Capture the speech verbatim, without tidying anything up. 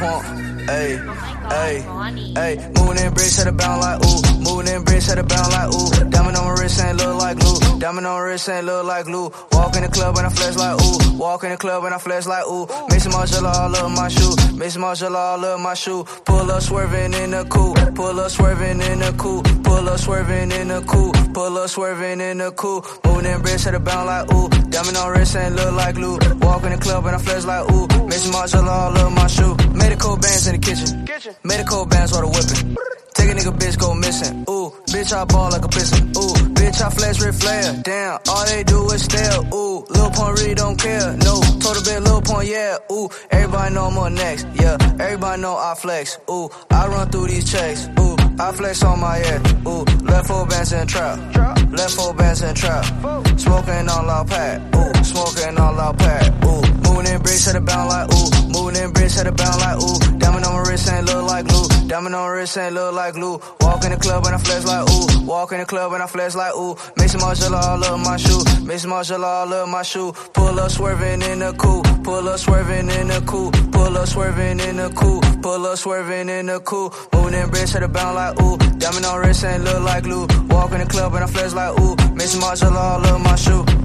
pump. Ayy, ayy, ayy. Moving in bricks, had a bound like ooh. Moving in bricks, had a bound like ooh. Diamond on my wrist ain't look like glue. Diamond on my wrist ain't look like glue. Walk in the club and I flex like ooh. Walk in the club and I flex like ooh. Mix some Margiela all up my shoe. Mix some Margiela all up my shoe. Pull up swerving in the coupe. Pull up swerving in the coupe. Pull up swerving in the coupe. Pull up swerving in the coupe. Moving in bricks, had a bound like ooh. Diamond on wrist ain't look like glue. Walk in the club and I flex like ooh. Mix some Margiela all up my shoe. Made a cold bands in the kitchen. Made a cold bands while the whipping. Take a nigga bitch go missing. Ooh, bitch I ball like a piston. Ooh, bitch I flex Ric Flair. Damn, all they do is stare. Ooh, Lil Pump really don't care. No, total bit Lil Pump, yeah. Ooh, everybody know I'm on next. Yeah, everybody know I flex. Ooh, I run through these checks. Ooh, I flex on my head. Ooh, left four bands in the trap. Left four bands in the trap. Smoking all out pack. Ooh, smoking all out pack. Ooh, moving in bricks, had a bound like ooh. Moving in bricks, had a bound like ooh. Diamond on my wrist ain't look like glue. Diamond on my wrist ain't look like glue. Walk in the club and I flex like ooh. Walk in the club and I flex like ooh. Mix some Margiela all up my shoe. Mix some Margiela all up my shoe. Pull up swerving in the coupe. Pull up swerving in the coupe. Pull up swerving in the coupe. Pull up swerving in the coupe. Moving in bricks, had a bound like ooh. Diamond on wrist ain't look like glue. Walk in the club and I flex like ooh. Mix some Margiela all up my shoe.